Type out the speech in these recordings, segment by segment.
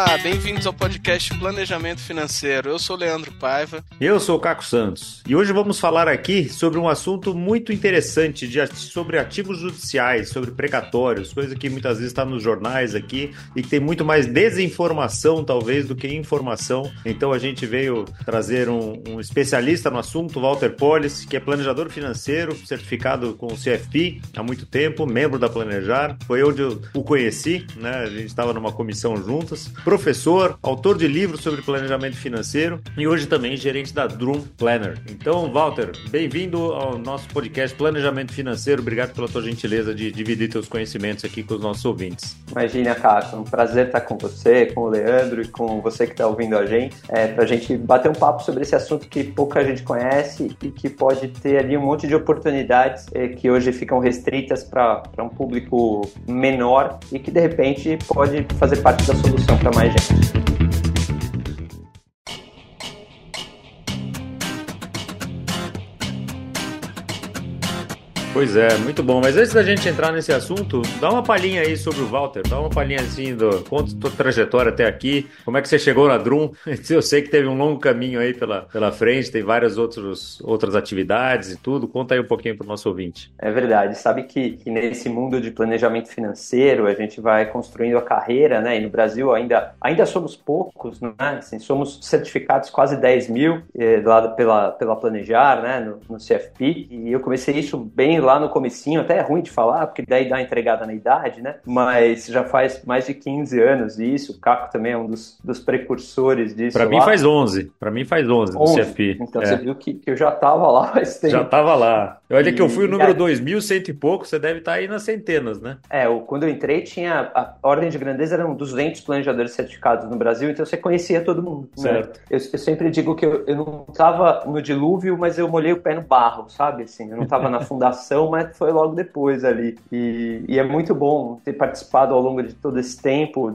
Olá, bem-vindos ao podcast Planejamento Financeiro. Eu sou Leandro Paiva. Eu sou o Caco Santos. E hoje vamos falar aqui sobre um assunto muito interessante sobre ativos judiciais, sobre precatórios, coisa que muitas vezes está nos jornais aqui e que tem muito mais desinformação, talvez, do que informação. Então a gente veio trazer um especialista no assunto, Walter Polis, que é planejador financeiro, certificado com o CFP há muito tempo, membro da Planejar. Foi onde eu o conheci, né? A gente estava numa comissão juntos. Professor, autor de livros sobre planejamento financeiro e hoje também gerente da Drum Planner. Então, Walter, bem-vindo ao nosso podcast Planejamento Financeiro. Obrigado pela tua gentileza de dividir teus conhecimentos aqui com os nossos ouvintes. Imagina, Caco, é um prazer estar com você, com o Leandro e com você que está ouvindo a gente, para a gente bater um papo sobre esse assunto que pouca gente conhece e que pode ter ali um monte de oportunidades que hoje ficam restritas para um público menor e que, de repente, pode fazer parte da solução para mais gente. Pois é, muito bom. Mas antes da gente entrar nesse assunto, dá uma palhinha aí sobre o Walter, dá uma palhinha assim, conta a tua trajetória até aqui, como é que você chegou na Drum. Eu sei que teve um longo caminho aí pela frente, tem várias outras atividades e tudo. Conta aí um pouquinho para o nosso ouvinte. É verdade, sabe que nesse mundo de planejamento financeiro a gente vai construindo a carreira, né? E no Brasil ainda somos poucos, né? Assim, somos certificados quase 10 mil lá pela Planejar, né? No CFP, e eu comecei isso bem lá no comecinho, até é ruim de falar, porque daí dá entregada na idade, né? Mas já faz mais de 15 anos isso, o Caco também é um dos precursores disso. Para mim faz 11 no CFP. Então você viu que eu já estava lá faz tempo. Já estava lá. Olha que eu fui o número 2.100 e pouco, você deve estar aí nas centenas, né? Quando eu entrei tinha, a ordem de grandeza eram 200 planejadores certificados no Brasil, então você conhecia todo mundo. Certo. Né? Eu sempre digo que eu não estava no dilúvio, mas eu molhei o pé no barro, sabe? Assim, eu não estava na fundação, mas foi logo depois ali. E é muito bom ter participado ao longo de todo esse tempo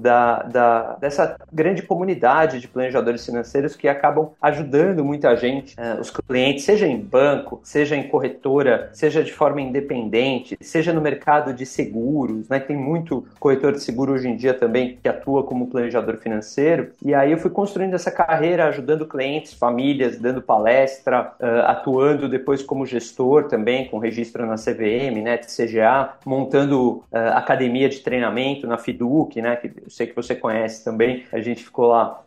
dessa grande comunidade de planejadores financeiros que acabam ajudando muita gente, os clientes, seja em banco, seja em corretora, seja de forma independente, seja no mercado de seguros, né? Tem muito corretor de seguro hoje em dia também que atua como planejador financeiro. E aí eu fui construindo essa carreira, ajudando clientes, famílias, dando palestra, atuando depois como gestor também, com registro na CVM, né, CGA, montando academia de treinamento na FIDUC, né, que eu sei que você conhece também. A gente ficou lá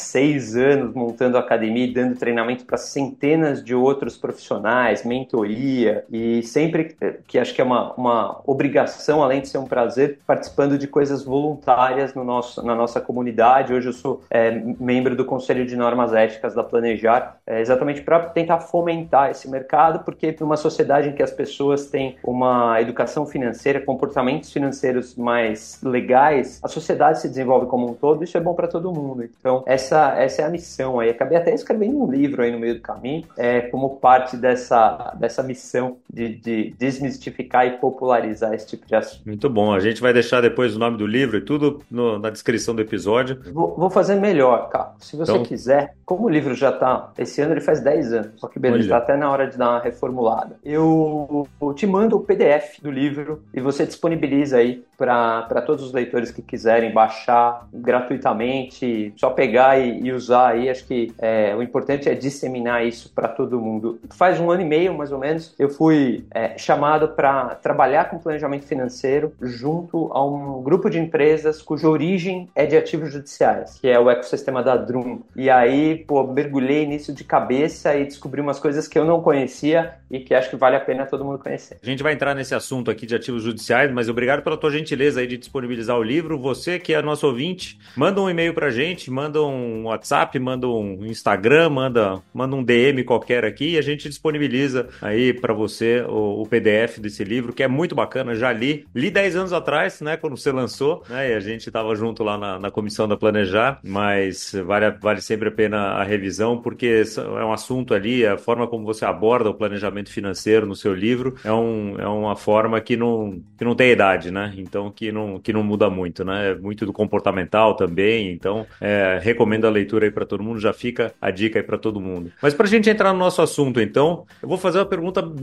6 anos montando academia e dando treinamento para centenas de outros profissionais, mentoria, e sempre que acho que é uma obrigação, além de ser um prazer, participando de coisas voluntárias na nossa comunidade. Hoje eu sou membro do Conselho de Normas Éticas da Planejar, exatamente para tentar fomentar esse mercado, porque numa sociedade em que as pessoas têm uma educação financeira, comportamentos financeiros mais legais, a sociedade se desenvolve como um todo, isso é bom para todo mundo. Então, essa é a missão aí. Acabei até escrevendo um livro aí no meio do caminho, como parte dessa missão de desmistificar e popularizar esse tipo de assunto. Muito bom. A gente vai deixar depois o nome do livro e tudo na descrição do episódio. Vou fazer melhor, cara. Se você quiser, como o livro já está, esse ano ele faz 10 anos, só que beleza, está até na hora de dar uma reformulada. Eu te mando o PDF do livro e você disponibiliza aí para todos os leitores que quiserem baixar gratuitamente, só pegar e usar aí. Acho que o importante é disseminar isso para todo mundo. Faz 1 ano e meio, mais ou menos, eu fui chamado para trabalhar com planejamento financeiro junto a um grupo de empresas cuja origem é de ativos judiciais, que é o ecossistema da Drum. E aí, mergulhei nisso de cabeça e descobri umas coisas que eu não conhecia e que acho que vale a pena todo mundo conhecer. A gente vai entrar nesse assunto aqui de ativos judiciais, mas obrigado pela tua gentileza aí de disponibilizar o livro. Você que é nosso ouvinte, manda um e-mail pra gente, manda um WhatsApp, manda um Instagram, manda um DM qualquer aqui e a gente disponibiliza aí pra você o PDF desse livro, que é muito bacana. Já li 10 anos atrás, né, quando você lançou, né, e a gente tava junto lá na comissão da Planejar, mas vale sempre a pena a revisão, porque é um assunto ali, a forma como você aborda o planejamento financeiro no seu livro é uma forma que não tem idade, né? Então que não muda muito, né? É muito do comportamental também, então recomendo a leitura aí para todo mundo, já fica a dica aí para todo mundo. Mas para a gente entrar no nosso assunto, então, eu vou fazer uma pergunta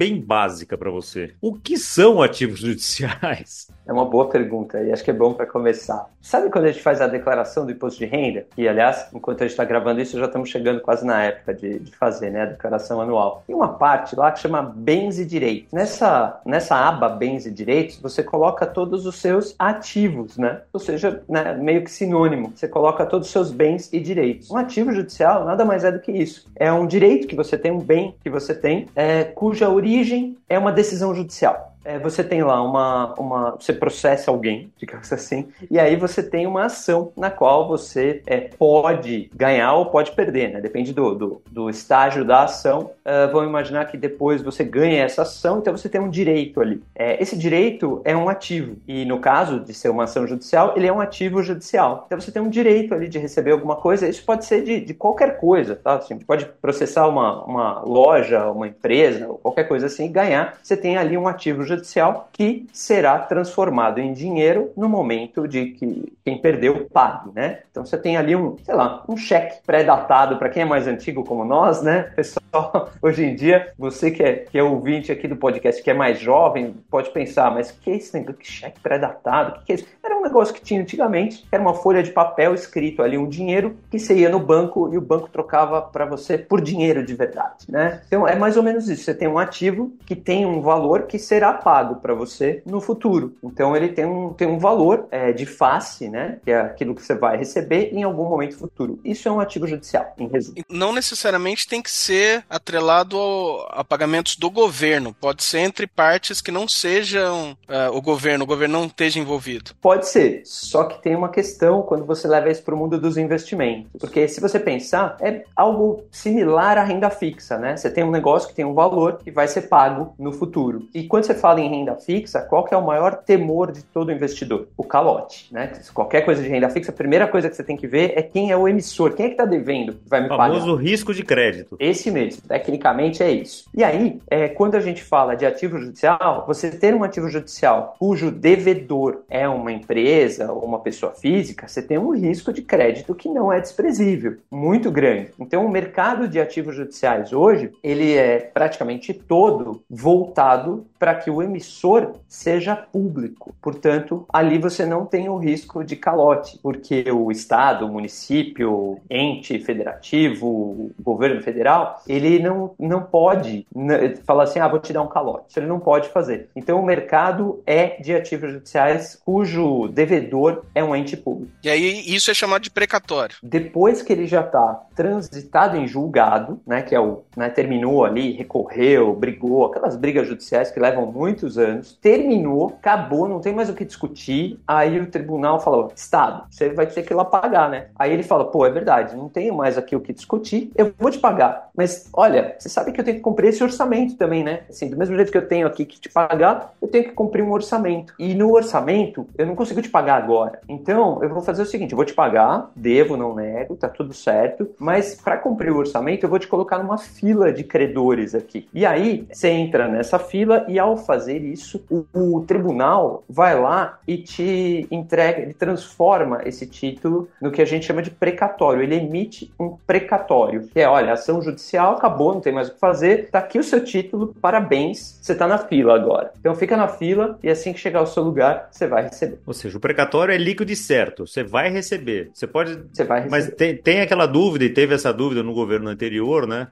bem básica para você. O que são ativos judiciais? É uma boa pergunta e acho que é bom para começar. Sabe quando a gente faz a declaração do imposto de renda? E, aliás, enquanto a gente está gravando isso, já estamos chegando quase na época de fazer, né, a declaração anual. Tem uma parte lá que chama bens e direitos. Nessa aba bens e direitos, você coloca todos os seus ativos, né? Ou seja, né, meio que sinônimo. Você coloca todos os seus bens e direitos. Um ativo judicial nada mais é do que isso. É um direito que você tem, um bem que você tem, cuja origem é uma decisão judicial. Você tem lá você processa alguém, digamos assim, e aí você tem uma ação na qual você pode ganhar ou pode perder, né? Depende do estágio da ação. Vamos imaginar que depois você ganha essa ação, então você tem um direito ali. Esse direito é um ativo, e no caso de ser uma ação judicial, ele é um ativo judicial. Então você tem um direito ali de receber alguma coisa, isso pode ser de qualquer coisa, tá? Assim, pode processar uma loja, uma empresa, ou qualquer coisa assim, e ganhar. Você tem ali um ativo judicial que será transformado em dinheiro no momento de que quem perdeu pague, né? Então você tem ali um cheque pré-datado para quem é mais antigo como nós, né? Pessoal, hoje em dia, você que é ouvinte aqui do podcast, que é mais jovem, pode pensar, mas o que é esse negócio? Que cheque pré-datado? O que é isso? Era um negócio que tinha antigamente, era uma folha de papel escrito ali um dinheiro que você ia no banco e o banco trocava para você por dinheiro de verdade, né? Então é mais ou menos isso. Você tem um ativo que tem um valor que será pago para você no futuro. Então ele tem um valor de face, né? Que é aquilo que você vai receber em algum momento futuro. Isso é um ativo judicial, em resumo. Não necessariamente tem que ser atrelado a pagamentos do governo. Pode ser entre partes que não sejam o governo não esteja envolvido. Pode ser, só que tem uma questão quando você leva isso para o mundo dos investimentos. Porque se você pensar, é algo similar à renda fixa, né? Você tem um negócio que tem um valor que vai ser pago no futuro. E quando você fala em renda fixa, qual que é o maior temor de todo investidor? O calote, né? Qualquer coisa de renda fixa, a primeira coisa que você tem que ver é quem é o emissor, quem é que está devendo, que vai me pagar. O famoso risco de crédito. Esse mesmo, tecnicamente é isso. E aí, quando a gente fala de ativo judicial, você ter um ativo judicial cujo devedor é uma empresa ou uma pessoa física, você tem um risco de crédito que não é desprezível, muito grande. Então, o mercado de ativos judiciais hoje, ele é praticamente todo voltado para que o emissor seja público. Portanto, ali você não tem o risco de calote, porque o Estado, o município, ente federativo, o governo federal, ele não pode falar assim, vou te dar um calote. Isso ele não pode fazer. Então, o mercado é de ativos judiciais cujo devedor é um ente público. E aí, isso é chamado de precatório. Depois que ele já está transitado em julgado, né, que é terminou ali, recorreu, brigou, aquelas brigas judiciais que levam muitos anos, terminou, acabou, não tem mais o que discutir, aí o tribunal falou, Estado, você vai ter que ir lá pagar, né? Aí ele fala, é verdade, não tenho mais aqui o que discutir, eu vou te pagar, mas olha, você sabe que eu tenho que cumprir esse orçamento também, né? Assim, do mesmo jeito que eu tenho aqui que te pagar, eu tenho que cumprir um orçamento, e no orçamento eu não consigo te pagar agora, então eu vou fazer o seguinte, eu vou te pagar, devo, não nego, tá tudo certo, mas para cumprir o orçamento eu vou te colocar numa fila de credores aqui, e aí você entra nessa fila e ao fazer isso, o tribunal vai lá e te entrega, ele transforma esse título no que a gente chama de precatório. Ele emite um precatório, que é, olha, a ação judicial acabou, não tem mais o que fazer, tá aqui o seu título, parabéns, você tá na fila agora. Então fica na fila e assim que chegar ao seu lugar, você vai receber. Ou seja, o precatório é líquido e certo, você vai receber. Você vai receber. Mas tem aquela dúvida, e teve essa dúvida no governo anterior, né?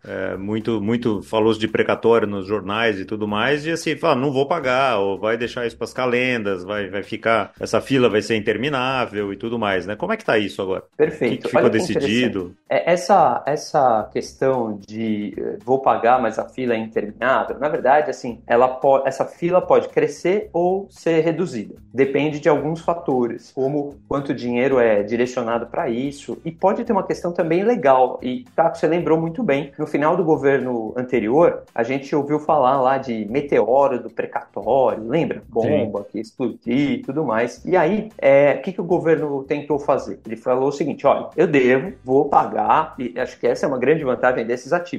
Muito falou de precatório nos jornais e tudo mais, e assim, fala, não vou pagar, ou vai deixar isso para as calendas, vai ficar, essa fila vai ser interminável e tudo mais, né? Como é que tá isso agora? Perfeito. O que ficou decidido? Essa questão de vou pagar, mas a fila é interminável, na verdade, assim, essa fila pode crescer ou ser reduzida. Depende de alguns fatores, como quanto dinheiro é direcionado para isso, e pode ter uma questão também legal, e você lembrou muito bem, no final do governo anterior, a gente ouviu falar lá de meteoro do precatório, lembra? Bomba, que explodir e tudo mais. E aí, o que o governo tentou fazer? Ele falou o seguinte, olha, eu vou pagar, e acho que essa é uma grande vantagem desses ativos.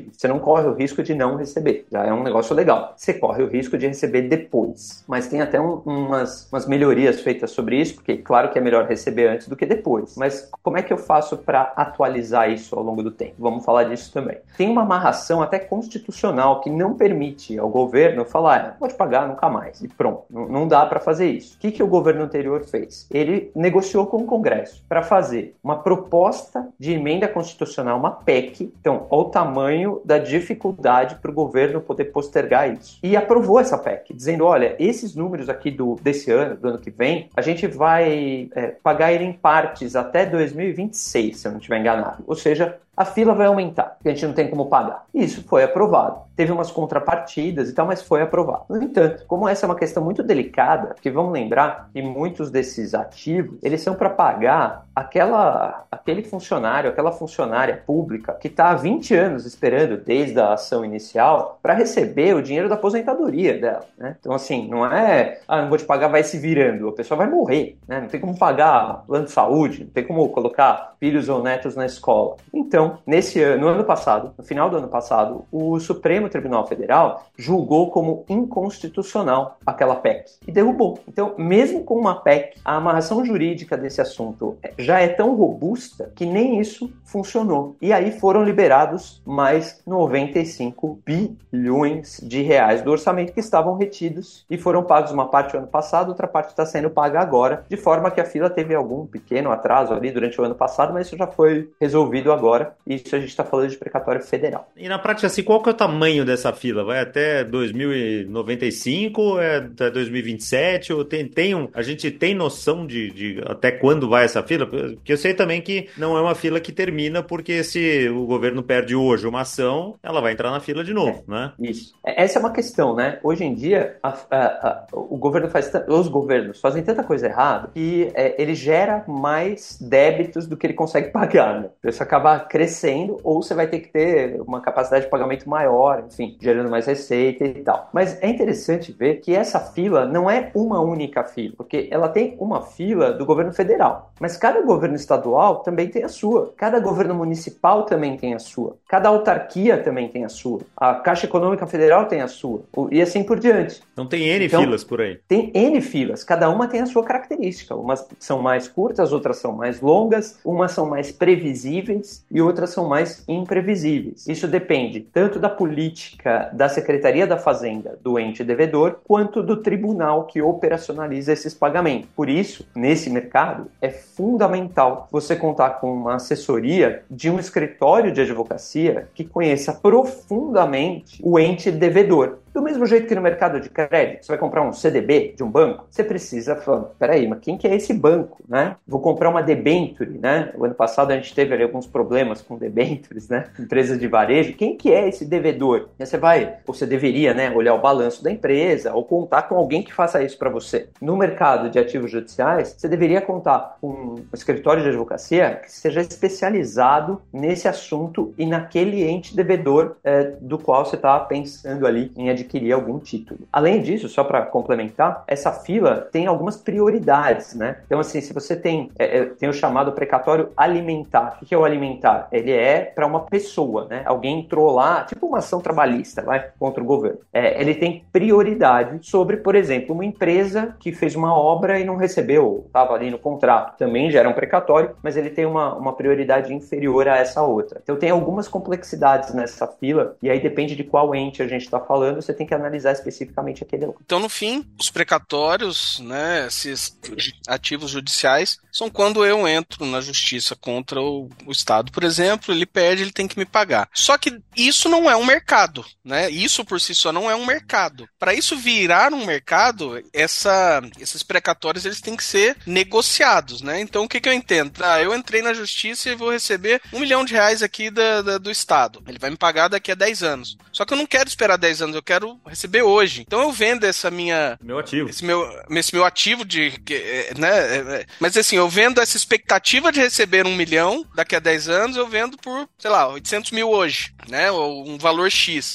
recebíveis. Você não corre o risco de não receber. Já é um negócio legal. Você corre o risco de receber depois. Mas tem até umas melhorias feitas sobre isso, porque claro que é melhor receber antes do que depois. Mas como é que eu faço para atualizar isso ao longo do tempo? Vamos falar disso também. Tem uma amarração até constitucional que não permite ao governo falar, pode pagar nunca mais. E pronto. Não dá para fazer isso. O que o governo anterior fez? Ele negociou com o Congresso para fazer uma proposta de emenda constitucional, uma PEC. Então, olha o tamanho da dificuldade para o governo poder postergar isso. E aprovou essa PEC, dizendo, olha, esses números aqui desse ano, do ano que vem, a gente vai pagar ele em partes até 2026, se eu não estiver enganado. Ou seja, a fila vai aumentar, porque a gente não tem como pagar. Isso foi aprovado. Teve umas contrapartidas e tal, mas foi aprovado. No entanto, como essa é uma questão muito delicada, porque vamos lembrar que muitos desses ativos, eles são para pagar aquele funcionário, aquela funcionária pública que está há 20 anos esperando, desde a ação inicial, para receber o dinheiro da aposentadoria dela, né? Então, assim, não é, não vou te pagar, vai se virando. A pessoa vai morrer, né? Não tem como pagar plano de saúde, não tem como colocar filhos ou netos na escola. Então, no ano passado, no final do ano passado, o Supremo Tribunal Federal julgou como inconstitucional aquela PEC e derrubou. Então, mesmo com uma PEC, a amarração jurídica desse assunto já é tão robusta que nem isso funcionou. E aí foram liberados mais 95 bilhões de reais do orçamento que estavam retidos e foram pagos uma parte no ano passado, outra parte está sendo paga agora, de forma que a fila teve algum pequeno atraso ali durante o ano passado, mas isso já foi resolvido agora. Isso a gente está falando de precatório federal. E na prática, assim, qual que é o tamanho dessa fila? Vai até 2095, até 2027? Ou a gente tem noção de até quando vai essa fila? Porque eu sei também que não é uma fila que termina, porque se o governo perde hoje uma ação, ela vai entrar na fila de novo, né? Isso. Essa é uma questão, né? Hoje em dia, os governos fazem tanta coisa errada que ele gera mais débitos do que ele consegue pagar, né? Isso acaba crescendo, ou você vai ter que ter uma capacidade de pagamento maior, enfim, gerando mais receita e tal. Mas é interessante ver que essa fila não é uma única fila, porque ela tem uma fila do governo federal, mas cada governo estadual também tem a sua, cada governo municipal também tem a sua, cada autarquia também tem a sua, a Caixa Econômica Federal tem a sua, e assim por diante. Então tem N filas por aí. Tem N filas, cada uma tem a sua característica, umas são mais curtas, outras são mais longas, umas são mais previsíveis e outras são mais imprevisíveis. Isso depende tanto da política da Secretaria da Fazenda, do ente devedor, quanto do tribunal que operacionaliza esses pagamentos. Por isso, nesse mercado, é fundamental você contar com uma assessoria de um escritório de advocacia que conheça profundamente o ente devedor. Do mesmo jeito que no mercado de crédito, você vai comprar um CDB de um banco, você precisa falar, peraí, mas quem que é esse banco, né? Vou comprar uma debenture, né? O ano passado a gente teve ali alguns problemas com debentures, né? Empresas de varejo. Quem que é esse devedor? E aí você deveria, né, olhar o balanço da empresa ou contar com alguém que faça isso para você. No mercado de ativos judiciais, você deveria contar com um escritório de advocacia que seja especializado nesse assunto e naquele ente devedor do qual você está pensando ali em adquirir algum título. Além disso, só para complementar, essa fila tem algumas prioridades, né? Então, assim, se você tem o chamado precatório alimentar. O que é o alimentar? Ele é para uma pessoa, né? Alguém entrou lá, tipo uma ação trabalhista, contra o governo. Ele tem prioridade sobre, por exemplo, uma empresa que fez uma obra e não recebeu, estava ali no contrato. Também gera um precatório, mas ele tem uma prioridade inferior a essa outra. Então, tem algumas complexidades nessa fila, e aí depende de qual ente a gente está falando, você tem que analisar especificamente aquele lá. Então, no fim, os precatórios, né, esses ativos judiciais, são quando eu entro na justiça contra o Estado, por exemplo, ele perde, ele tem que me pagar. Só que isso não é um mercado, né? Isso por si só não é um mercado. Para isso virar um mercado, esses precatórios eles têm que ser negociados, né? Então, o que eu entendo? Eu entrei na justiça e vou receber R$1 milhão aqui do Estado. Ele vai me pagar daqui a 10 anos. Só que eu não quero esperar 10 anos, eu quero quero receber hoje. Então eu vendo meu ativo. Esse meu ativo né? Mas assim, eu vendo essa expectativa de receber 1 milhão daqui a 10 anos, eu vendo por, sei lá, 800 mil hoje, né? Ou um valor X.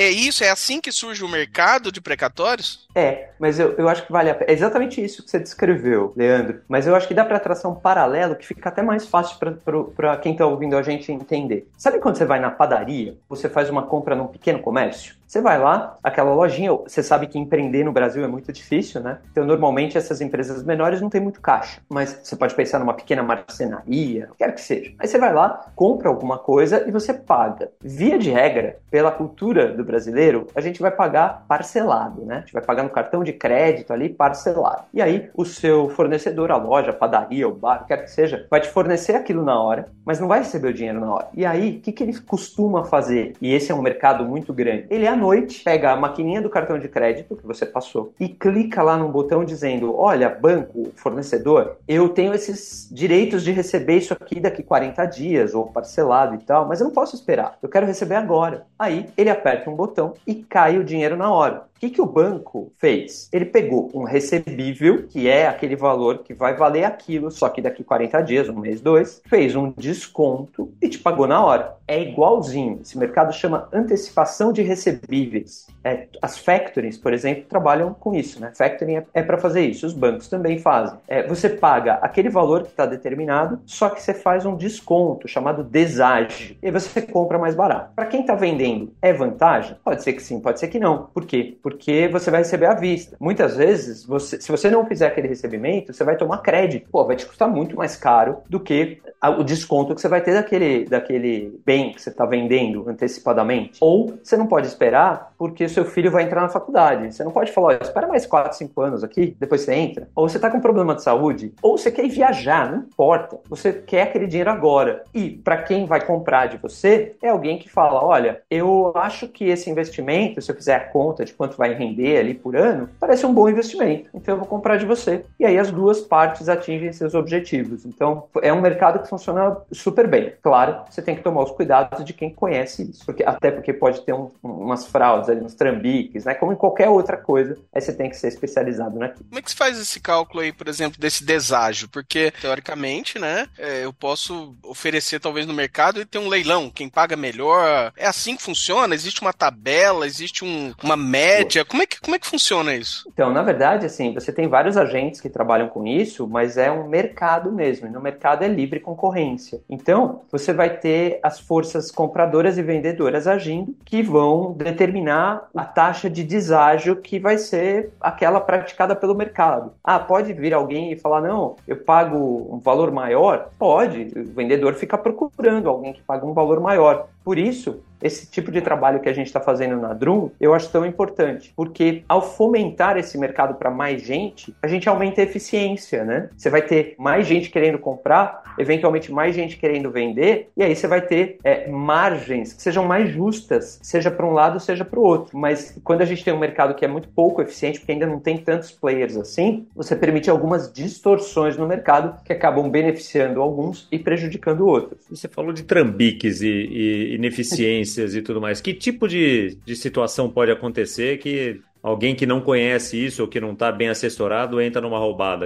É assim que surge o mercado de precatórios? Mas eu acho que vale a pena. É exatamente isso que você descreveu, Leandro. Mas eu acho que dá para traçar um paralelo que fica até mais fácil para quem está ouvindo a gente entender. Sabe quando você vai na padaria, você faz uma compra num pequeno comércio? Você vai lá, aquela lojinha, você sabe que empreender no Brasil é muito difícil, né? Então, normalmente, essas empresas menores não têm muito caixa. Mas você pode pensar numa pequena marcenaria, quer que seja. Aí você vai lá, compra alguma coisa e você paga. Via de regra, pela cultura do brasileiro, a gente vai pagar parcelado, né? A gente vai pagar no cartão de crédito ali, parcelado. E aí, o seu fornecedor, a loja, a padaria, o bar, quer que seja, vai te fornecer aquilo na hora, mas não vai receber o dinheiro na hora. E aí, o que ele costuma fazer? E esse é um mercado muito grande. Ele à noite pega a maquininha do cartão de crédito que você passou e clica lá num botão dizendo: olha, banco, fornecedor, eu tenho esses direitos de receber isso aqui daqui 40 dias ou parcelado e tal, mas eu não posso esperar, eu quero receber agora. Aí ele aperta um botão e cai o dinheiro na hora. O que o banco fez? Ele pegou um recebível, que é aquele valor que vai valer aquilo, só que daqui 40 dias, um mês, 2, fez um desconto e te pagou na hora. É igualzinho. Esse mercado chama antecipação de recebíveis. As factorings, por exemplo, trabalham com isso, né? Factoring é para fazer isso. Os bancos também fazem. Você paga aquele valor que está determinado, só que você faz um desconto chamado deságio. E aí você compra mais barato. Para quem está vendendo, é vantagem? Pode ser que sim, pode ser que não. Por quê? Porque você vai receber à vista. Muitas vezes, se você não fizer aquele recebimento, você vai tomar crédito. Vai te custar muito mais caro do que o desconto que você vai ter daquele bem que você está vendendo antecipadamente. Ou você não pode esperar porque seu filho vai entrar na faculdade. Você não pode falar: espera mais 4, 5 anos aqui, depois você entra. Ou você está com problema de saúde, ou você quer ir viajar, não importa. Você quer aquele dinheiro agora. E para quem vai comprar de você, é alguém que fala: olha, eu acho que esse investimento, se eu fizer a conta de quanto vai render ali por ano, parece um bom investimento. Então eu vou comprar de você. E aí as duas partes atingem seus objetivos. Então é um mercado que funciona super bem. Claro, você tem que tomar os cuidados de quem conhece isso. Até porque pode ter umas fraudes ali, uns trambiques, né? Como em qualquer outra coisa, aí você tem que ser especializado naquilo. Como é que se faz esse cálculo aí, por exemplo, desse deságio? Porque, teoricamente, né, eu posso oferecer talvez no mercado e ter um leilão, quem paga melhor. É assim que funciona? Existe uma tabela? Existe uma média? Como é que funciona isso? Então, na verdade, assim, você tem vários agentes que trabalham com isso, mas é um mercado mesmo. E no mercado é livre concorrência. Então, você vai ter as forças compradoras e vendedoras agindo, que vão determinar a taxa de deságio que vai ser aquela praticada pelo mercado. Pode vir alguém e falar: não, eu pago um valor maior? Pode. O vendedor fica procurando alguém que paga um valor maior. Por isso, esse tipo de trabalho que a gente está fazendo na Drum, eu acho tão importante, porque ao fomentar esse mercado para mais gente, a gente aumenta a eficiência, né? Você vai ter mais gente querendo comprar, eventualmente mais gente querendo vender, e aí você vai ter margens que sejam mais justas, seja para um lado, seja para o outro. Mas quando a gente tem um mercado que é muito pouco eficiente, porque ainda não tem tantos players assim, você permite algumas distorções no mercado que acabam beneficiando alguns e prejudicando outros. Você falou de trambiques e ineficiências e tudo mais. Que tipo de situação pode acontecer que alguém que não conhece isso ou que não está bem assessorado entra numa roubada?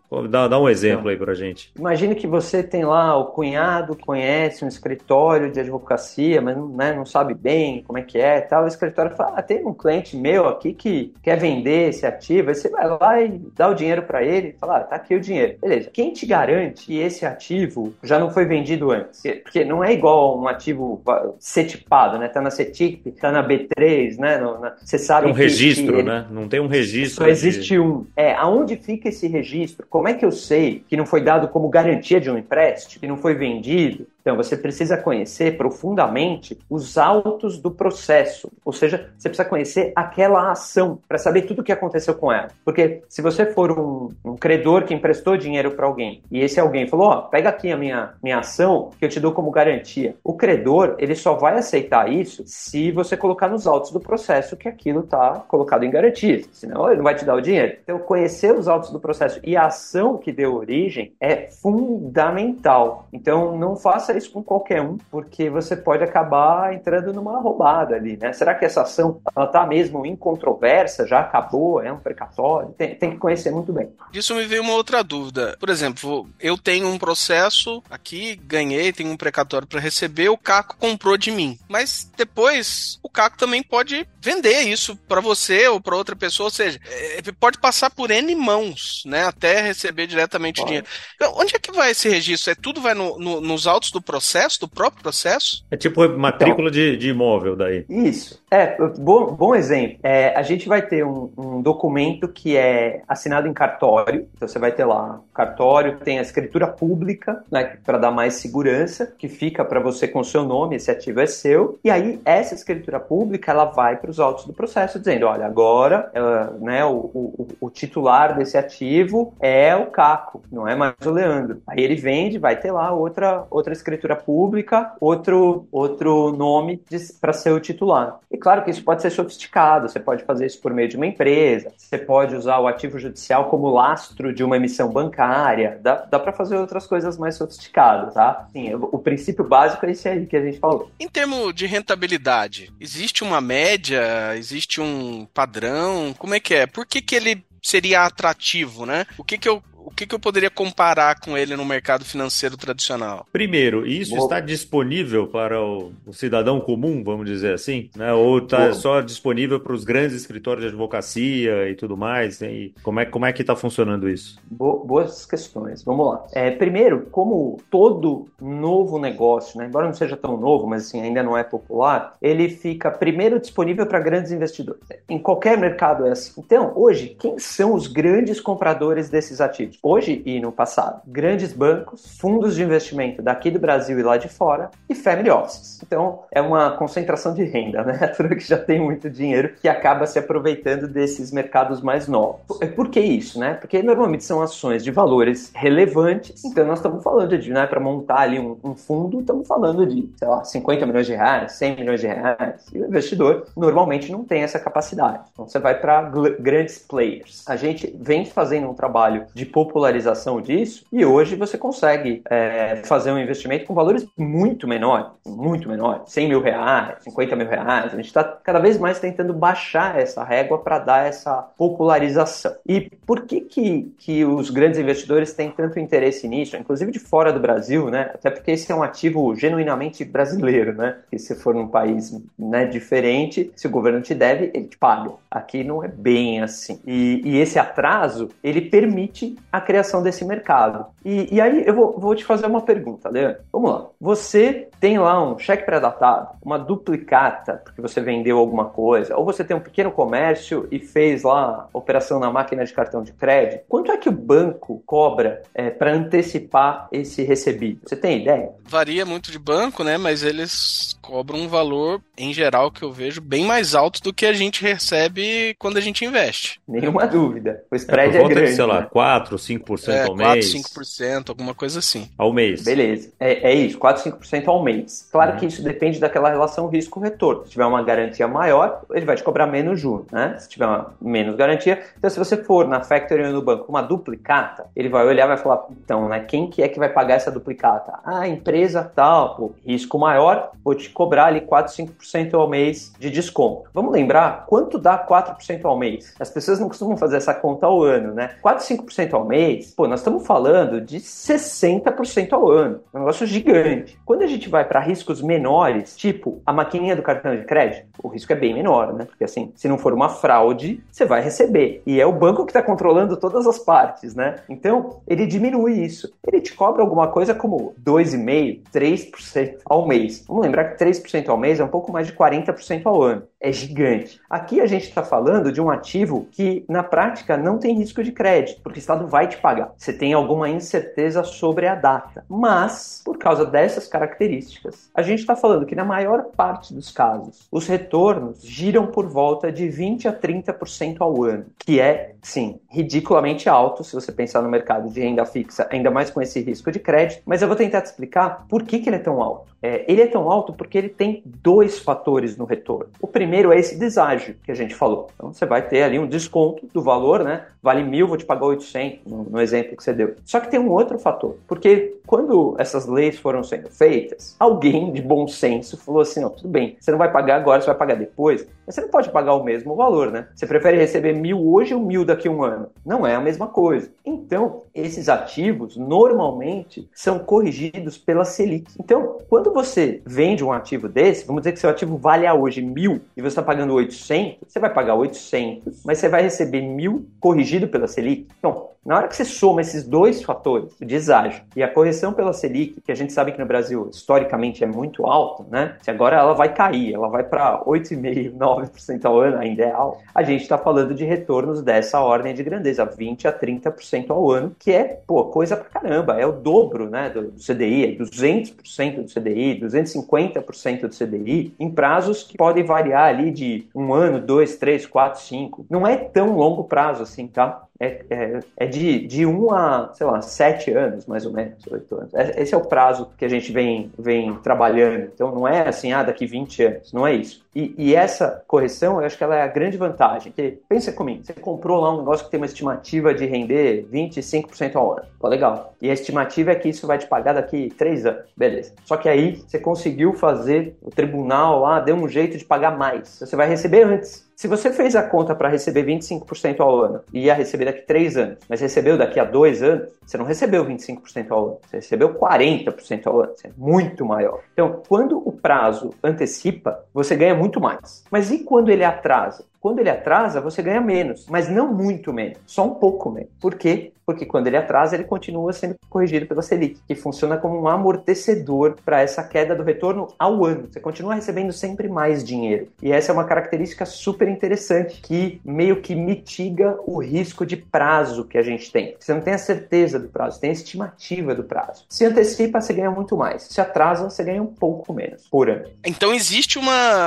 Dá um exemplo aí pra gente. Imagine que você tem lá o cunhado que conhece um escritório de advocacia, mas não sabe bem como é que é e tal. O escritório fala: tem um cliente meu aqui que quer vender esse ativo. Aí você vai lá e dá o dinheiro para ele e fala: tá aqui o dinheiro. Beleza. Quem te garante que esse ativo já não foi vendido antes? Porque não é igual um ativo cetipado, né? Tá na CETIP, tá na B3, né? Você sabe tem um registro. Né? Não tem um registro. Só existe um. Aonde fica esse registro? Como é que eu sei que não foi dado como garantia de um empréstimo, que não foi vendido? Então, você precisa conhecer profundamente os autos do processo. Ou seja, você precisa conhecer aquela ação para saber tudo o que aconteceu com ela. Porque se você for um credor que emprestou dinheiro para alguém e esse alguém falou: pega aqui a minha ação que eu te dou como garantia. O credor, ele só vai aceitar isso se você colocar nos autos do processo que aquilo está colocado em garantia. Senão, ele não vai te dar o dinheiro. Então, conhecer os autos do processo e a ação que deu origem é fundamental. Então, não faça faça isso com qualquer um, porque você pode acabar entrando numa roubada ali, né? Será que essa ação, ela tá mesmo em controvérsia, já acabou, é um precatório? Tem que conhecer muito bem. Disso me veio uma outra dúvida. Por exemplo, eu tenho um processo aqui, ganhei, tenho um precatório para receber, o Caco comprou de mim. Mas depois, o Caco também pode vender isso para você ou para outra pessoa, ou seja, pode passar por N mãos, né? Até receber diretamente dinheiro. Onde é que vai esse registro? Tudo vai nos autos do processo, do próprio processo? É tipo matrícula de imóvel daí. Isso. Bom exemplo. A gente vai ter um documento que é assinado em cartório. Então você vai ter lá o cartório, tem a escritura pública, né, para dar mais segurança, que fica para você com o seu nome, esse ativo é seu. E aí essa escritura pública, ela vai para os autos do processo dizendo, olha, agora né, o titular desse ativo é o Caco, não é mais o Leandro. Aí ele vende, vai ter lá outra escritura pública, outro nome para ser o titular. E claro que isso pode ser sofisticado, você pode fazer isso por meio de uma empresa, você pode usar o ativo judicial como lastro de uma emissão bancária, dá para fazer outras coisas mais sofisticadas, tá? Sim, o princípio básico é esse aí que a gente falou. Em termos de rentabilidade, existe uma média, existe um padrão? Como é que é? Por que ele seria atrativo, né? O que eu poderia comparar com ele no mercado financeiro tradicional? Primeiro, isso está disponível para o cidadão comum, vamos dizer assim, né? Ou está só disponível para os grandes escritórios de advocacia e tudo mais? Né? E como é que está funcionando isso? Boas questões. Vamos lá. Primeiro, como todo novo negócio, né? Embora não seja tão novo, mas assim, ainda não é popular, ele fica primeiro disponível para grandes investidores. Em qualquer mercado é assim. Então, hoje, quem são os grandes compradores desses ativos? Hoje e no passado, grandes bancos, fundos de investimento daqui do Brasil e lá de fora e family offices. Então, é uma concentração de renda, né? A turma que já tem muito dinheiro que acaba se aproveitando desses mercados mais novos. Por que isso, né? Porque normalmente são ações de valores relevantes. Então, nós estamos falando de, né, para montar ali um fundo, estamos falando de, sei lá, 50 milhões de reais, 100 milhões de reais. E o investidor normalmente não tem essa capacidade. Então, você vai para grandes players. A gente vem fazendo um trabalho de popularização disso e hoje você consegue fazer um investimento com valores muito menores, 100 mil reais, 50 mil reais. A gente está cada vez mais tentando baixar essa régua para dar essa popularização. E por que os grandes investidores têm tanto interesse nisso, inclusive de fora do Brasil, né? Até porque esse é um ativo genuinamente brasileiro, né? E se for num país, né, diferente, se o governo te deve, ele te paga. Aqui não é bem assim. E esse atraso, ele permite a criação desse mercado. E aí eu vou te fazer uma pergunta, Leandro. Vamos lá. Você tem lá um cheque pré-datado, uma duplicata, porque você vendeu alguma coisa, ou você tem um pequeno comércio e fez lá operação na máquina de cartão de crédito. Quanto é que o banco cobra para antecipar esse recebido? Você tem ideia? Varia muito de banco, né? Mas eles cobram um valor, em geral, que eu vejo, bem mais alto do que a gente recebe quando a gente investe. Nenhuma dúvida. O spread é grande. De, sei lá, 4, 5% ao mês. 4, 5%, alguma coisa assim. Ao mês. Beleza. É isso, 4, 5% ao mês. Claro que isso depende daquela relação risco-retorno. Se tiver uma garantia maior, ele vai te cobrar menos juros, né? Se tiver menos garantia. Então, se você for na Factory ou no banco uma duplicata, ele vai olhar e vai falar, então, né, quem que é que vai pagar essa duplicata? A empresa tal, pô, risco maior, vou te cobrar ali 4, 5% ao mês de desconto. Vamos lembrar quanto dá 4% ao mês? As pessoas não costumam fazer essa conta ao ano, né? 4, 5% ao mês, pô, nós estamos falando de 60% ao ano. É um negócio gigante. Quando a gente vai para riscos menores, tipo a maquininha do cartão de crédito, o risco é bem menor, né? Porque assim, se não for uma fraude, você vai receber. E é o banco que está controlando todas as partes, né? Então, ele diminui isso. Ele te cobra alguma coisa como 2,5%, 3% ao mês. Vamos lembrar que 3% ao mês é um pouco mais de 40% ao ano. É gigante. Aqui a gente está falando de um ativo que, na prática, não tem risco de crédito, porque o Estado vai te pagar. Você tem alguma incerteza sobre a data. Mas, por causa dessas características, a gente está falando que, na maior parte dos casos, os retornos giram por volta de 20% a 30% ao ano, que é, sim, ridiculamente alto se você pensar no mercado de renda fixa, ainda mais com esse risco de crédito. Mas eu vou tentar te explicar por que ele é tão alto. Ele é tão alto porque ele tem dois fatores no retorno. O primeiro é esse deságio que a gente falou. Então você vai ter ali um desconto do valor, né? Vale 1.000, vou te pagar 800, no exemplo que você deu. Só que tem um outro fator, porque quando essas leis foram sendo feitas, alguém de bom senso falou assim, não, tudo bem, você não vai pagar agora, você vai pagar depois, mas você não pode pagar o mesmo valor, né? Você prefere receber 1.000 hoje ou 1.000 daqui a um ano? Não é a mesma coisa. Então, esses ativos, normalmente, são corrigidos pela Selic. Então, quando você vende um ativo desse, vamos dizer que seu ativo vale a hoje 1.000 e você está pagando 800, você vai pagar 800, mas você vai receber 1.000 corrigido pela Selic. Então, na hora que você soma esses dois fatores, o deságio e a correção pela Selic, que a gente sabe que no Brasil, historicamente, é muito alta, né? Se agora ela vai cair, ela vai para 8,5%, 9% ao ano, ainda é alto, a gente está falando de retornos dessa ordem de grandeza, 20% a 30% ao ano, que é, coisa pra caramba, é o dobro, né, do CDI, é 200% do CDI, 250% do CDI, em prazos que podem variar ali de 1 ano, 2, 3, 4, 5. Não é tão longo prazo assim, tá? É de 1 a, 7 anos, mais ou menos, 8 anos. Esse é o prazo que a gente vem trabalhando. Então, não é assim, daqui 20 anos. Não é isso. E essa correção, eu acho que ela é a grande vantagem. Porque, pensa comigo, você comprou lá um negócio que tem uma estimativa de render 25% ao ano. Legal. E a estimativa é que isso vai te pagar daqui 3 anos. Beleza. Só que aí, você conseguiu fazer, o tribunal lá deu um jeito de pagar mais. Você vai receber antes. Se você fez a conta para receber 25% ao ano e ia receber daqui 3 anos, mas recebeu daqui a 2 anos, você não recebeu 25% ao ano, você recebeu 40% ao ano, isso é muito maior. Então, quando o prazo antecipa, você ganha muito mais. Mas e quando ele atrasa? Quando ele atrasa, você ganha menos, mas não muito menos, só um pouco menos. Por quê? Porque quando ele atrasa, ele continua sendo corrigido pela Selic, que funciona como um amortecedor para essa queda do retorno ao ano. Você continua recebendo sempre mais dinheiro. E essa é uma característica super interessante que meio que mitiga o risco de prazo que a gente tem. Você não tem a certeza do prazo, você tem a estimativa do prazo. Se antecipa, você ganha muito mais. Se atrasa, você ganha um pouco menos por ano. Então existe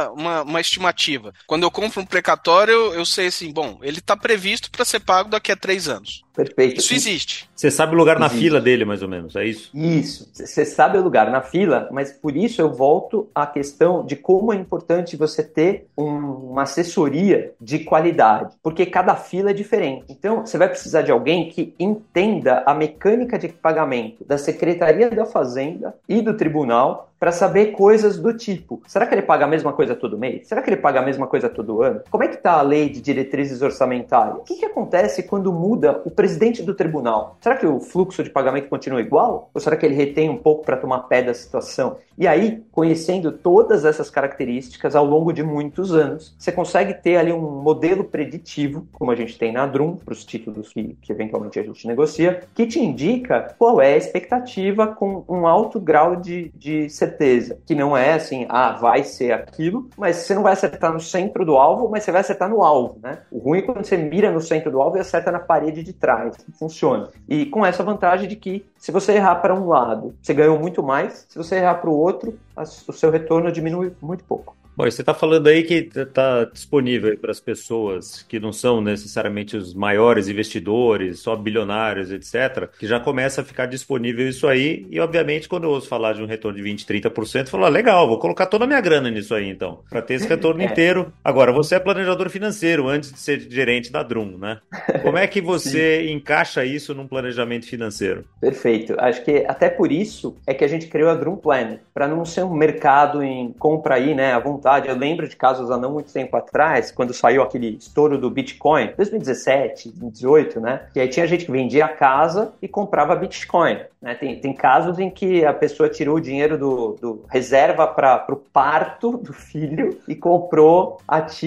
uma estimativa. Quando eu compro um precatório, eu sei assim, ele está previsto para ser pago daqui a 3 anos. Perfeito. Isso existe. Você sabe o lugar na fila dele, mais ou menos, é isso? Isso. Você sabe o lugar na fila, mas por isso eu volto à questão de como é importante você ter uma assessoria de qualidade, porque cada fila é diferente. Então, você vai precisar de alguém que entenda a mecânica de pagamento da Secretaria da Fazenda e do Tribunal para saber coisas do tipo, será que ele paga a mesma coisa todo mês? Será que ele paga a mesma coisa todo ano? Como é que está a lei de diretrizes orçamentárias? O que acontece quando muda o presidente do tribunal? Será que o fluxo de pagamento continua igual? Ou será que ele retém um pouco para tomar pé da situação? E aí, conhecendo todas essas características ao longo de muitos anos, você consegue ter ali um modelo preditivo, como a gente tem na Drum, para os títulos que eventualmente a gente negocia, que te indica qual é a expectativa com um alto grau de certeza. Que não é assim, vai ser aquilo, mas você não vai acertar no centro do alvo, mas você vai acertar no alvo, né? O ruim é quando você mira no centro do alvo e acerta na parede de trás. Funciona. E com essa vantagem de que, se você errar para um lado, você ganhou muito mais. Se você errar para o outro, o seu retorno diminui muito pouco. Bom, você está falando aí que está disponível para as pessoas que não são necessariamente os maiores investidores, só bilionários, etc., que já começa a ficar disponível isso aí. E, obviamente, quando eu ouço falar de um retorno de 20%, 30%, eu falo, legal, vou colocar toda a minha grana nisso aí, então, para ter esse retorno inteiro. Agora, você é planejador financeiro antes de ser gerente da Drum, né? Como é que você encaixa isso num planejamento financeiro? Perfeito. Acho que até por isso é que a gente criou a Drum Planner, para não ser um mercado em compra aí, né, à vontade. Eu lembro de casos há não muito tempo atrás, quando saiu aquele estouro do Bitcoin, 2017, 2018, né? E aí tinha gente que vendia a casa e comprava Bitcoin, né? Tem casos em que a pessoa tirou o dinheiro do reserva para o parto do filho e comprou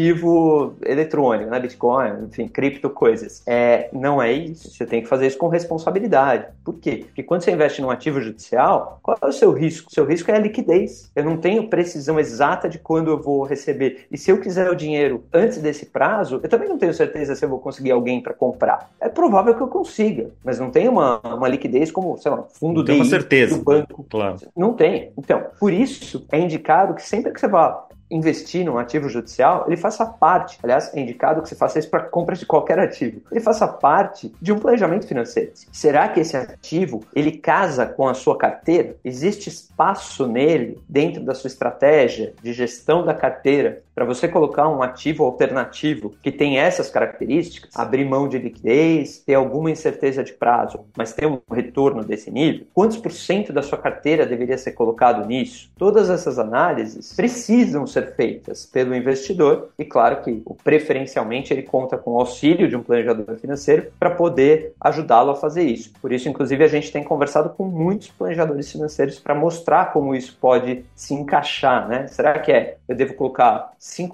ativo eletrônico, né? Bitcoin, enfim, cripto, coisas. Não é isso. Você tem que fazer isso com responsabilidade. Por quê? Porque quando você investe num ativo judicial, qual é o seu risco? O seu risco é a liquidez. Eu não tenho precisão exata de quando eu vou receber. E se eu quiser o dinheiro antes desse prazo, eu também não tenho certeza se eu vou conseguir alguém para comprar. É provável que eu consiga, mas não tem uma liquidez como, sei lá, fundo DI uma certeza do banco. Claro. Não tem. Então, por isso é indicado que sempre que você vá investir num ativo judicial, ele faça parte, aliás, é indicado que você faça isso para compra de qualquer ativo, ele faça parte de um planejamento financeiro. Será que esse ativo, ele casa com a sua carteira? Existe espaço nele, dentro da sua estratégia de gestão da carteira, para você colocar um ativo alternativo que tem essas características, abrir mão de liquidez, ter alguma incerteza de prazo, mas ter um retorno desse nível? Quantos por cento da sua carteira deveria ser colocado nisso? Todas essas análises precisam ser feitas pelo investidor e, claro que preferencialmente ele conta com o auxílio de um planejador financeiro para poder ajudá-lo a fazer isso. Por isso, inclusive, a gente tem conversado com muitos planejadores financeiros para mostrar como isso pode se encaixar, né? Será que eu devo colocar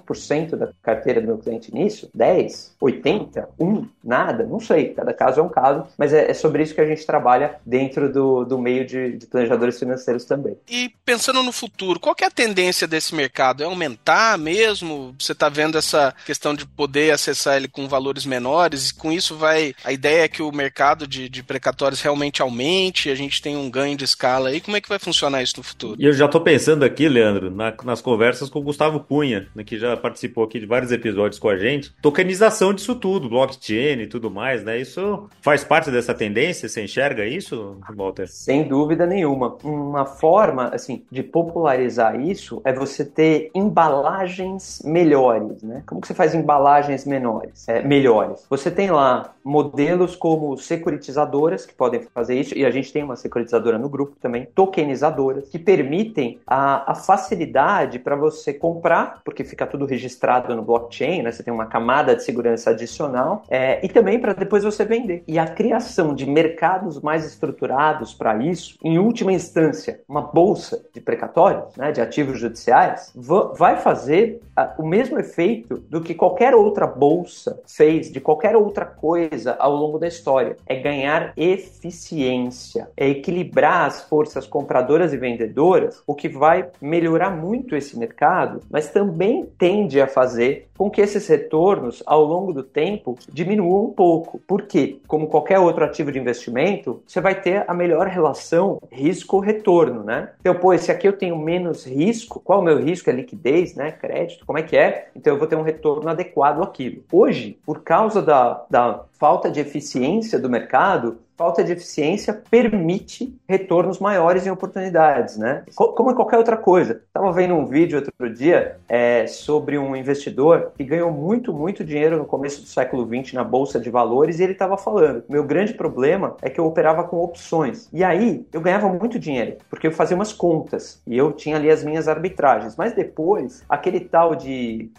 5% da carteira do meu cliente nisso? 10? 80? 1? Nada? Não sei. Cada caso é um caso, mas é sobre isso que a gente trabalha dentro do meio de planejadores financeiros também. E pensando no futuro, qual que é a tendência desse mercado? É aumentar mesmo? Você está vendo essa questão de poder acessar ele com valores menores e com isso a ideia é que o mercado de precatórios realmente aumente, a gente tem um ganho de escala aí. Como é que vai funcionar isso no futuro? E eu já estou pensando aqui, Leandro, nas conversas com o Gustavo Cunha, que já participou aqui de vários episódios com a gente, tokenização disso tudo, blockchain e tudo mais, né? Isso faz parte dessa tendência? Você enxerga isso, Walter? Sem dúvida nenhuma. Uma forma, assim, de popularizar isso é você ter embalagens melhores, né? Como que você faz embalagens melhores? Você tem lá modelos como securitizadoras que podem fazer isso, e a gente tem uma securitizadora no grupo também, tokenizadoras, que permitem a facilidade para você comprar, porque fica tudo registrado no blockchain, né? Você tem uma camada de segurança adicional, e também para depois você vender. E a criação de mercados mais estruturados para isso, em última instância, uma bolsa de precatórios, né, de ativos judiciais, vai fazer o mesmo efeito do que qualquer outra bolsa fez, de qualquer outra coisa ao longo da história. É ganhar eficiência, é equilibrar as forças compradoras e vendedoras, o que vai melhorar muito esse mercado, mas também tende a fazer com que esses retornos, ao longo do tempo, diminuam um pouco. Por quê? Como qualquer outro ativo de investimento, você vai ter a melhor relação risco-retorno, né? Então, esse aqui eu tenho menos risco. Qual é o meu risco? É liquidez, né? Crédito, como é que é? Então, eu vou ter um retorno adequado àquilo. Hoje, por causa da falta de eficiência do mercado, falta de eficiência permite retornos maiores em oportunidades, né? Como em qualquer outra coisa. Estava vendo um vídeo outro dia sobre um investidor que ganhou muito, muito dinheiro no começo do século XX na Bolsa de Valores e ele estava falando, meu grande problema é que eu operava com opções. E aí, eu ganhava muito dinheiro, porque eu fazia umas contas e eu tinha ali as minhas arbitragens. Mas depois, aquele tal de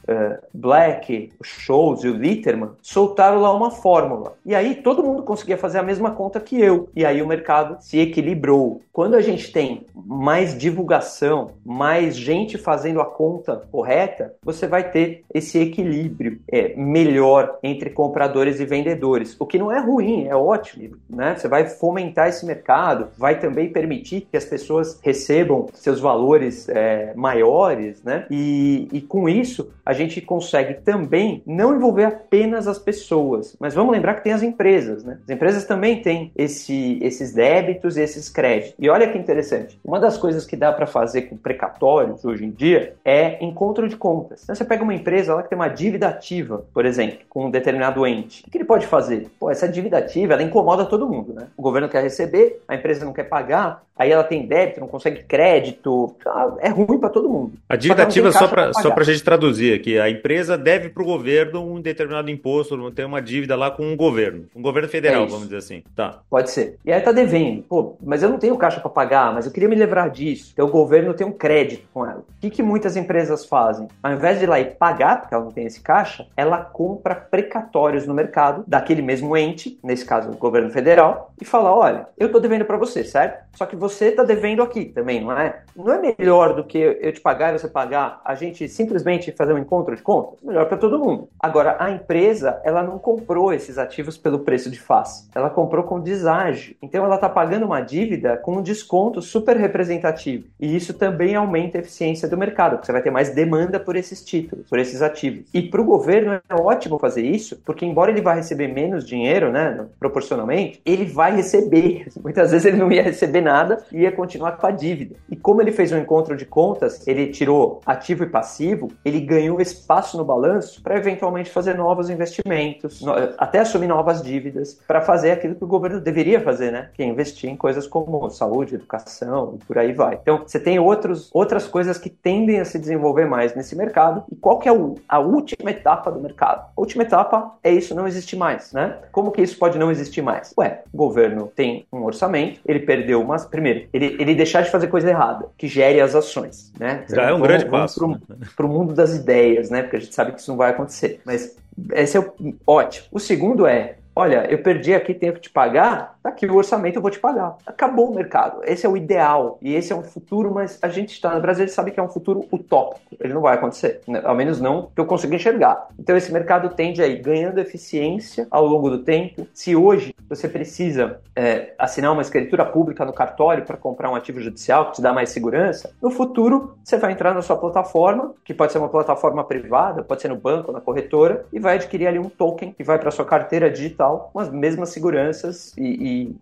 Black, o Scholes e o Litterman soltaram lá uma fórmula. E aí, todo mundo conseguia fazer a mesma conta que eu. E aí o mercado se equilibrou. Quando a gente tem mais divulgação, mais gente fazendo a conta correta, você vai ter esse equilíbrio melhor entre compradores e vendedores. O que não é ruim, é ótimo, né? Você vai fomentar esse mercado, vai também permitir que as pessoas recebam seus valores maiores, né? E com isso, a gente consegue também não envolver apenas as pessoas, mas vamos lembrar que tem as empresas, né? As empresas também têm esses débitos e esses créditos. E olha que interessante, uma das coisas que dá para fazer com precatórios hoje em dia é encontro de contas. Então você pega uma empresa lá que tem uma dívida ativa, por exemplo, com um determinado ente. O que ele pode fazer? Essa dívida ativa, ela incomoda todo mundo, né? O governo quer receber, a empresa não quer pagar, aí ela tem débito, não consegue crédito, é ruim para todo mundo. A dívida ativa, só para a gente traduzir aqui, a empresa deve para o governo um determinado imposto, tem uma dívida lá com um governo federal, vamos dizer assim. Tá. Pode ser. E aí tá devendo. Mas eu não tenho caixa para pagar, mas eu queria me livrar disso. Então o governo tem um crédito com ela. O que muitas empresas fazem? Ao invés de ir lá e pagar, porque ela não tem esse caixa, ela compra precatórios no mercado daquele mesmo ente, nesse caso o governo federal, e fala, olha, eu tô devendo para você, certo? Só que você tá devendo aqui também, não é? Não é melhor do que eu te pagar e você pagar, a gente simplesmente fazer um encontro de contas? Melhor para todo mundo. Agora, a empresa, ela não comprou esses ativos pelo preço de face. Ela comprou com deságio. Então ela está pagando uma dívida com um desconto super representativo. E isso também aumenta a eficiência do mercado, porque você vai ter mais demanda por esses títulos, por esses ativos. E para o governo é ótimo fazer isso, porque embora ele vá receber menos dinheiro, né, proporcionalmente, ele vai receber. Muitas vezes ele não ia receber nada e ia continuar com a dívida. E como ele fez um encontro de contas, ele tirou ativo e passivo, ele ganhou espaço no balanço para eventualmente fazer novos investimentos, até assumir novas dívidas, para fazer aquilo que o governo deveria fazer, né? Que é investir em coisas como saúde, educação e por aí vai. Então, você tem outras coisas que tendem a se desenvolver mais nesse mercado. E qual que é a última etapa do mercado? A última etapa é isso não existir mais, né? Como que isso pode não existir mais? O governo tem um orçamento, ele perdeu primeiro, ele deixar de fazer coisa errada, que gere as ações, né? Já é um grande passo. Para o mundo das ideias, né? Porque a gente sabe que isso não vai acontecer. Mas esse é ótimo. O segundo olha, eu perdi aqui, tenho que te pagar, tá aqui o orçamento, eu vou te pagar. Acabou o mercado. Esse é o ideal e esse é um futuro, mas a gente está no Brasil, a gente sabe que é um futuro utópico. Ele não vai acontecer, ao menos não que eu consiga enxergar. Então esse mercado tende a ir ganhando eficiência ao longo do tempo. Se hoje você precisa assinar uma escritura pública no cartório para comprar um ativo judicial que te dá mais segurança, no futuro você vai entrar na sua plataforma, que pode ser uma plataforma privada, pode ser no banco, na corretora, e vai adquirir ali um token que vai para sua carteira digital com as mesmas seguranças e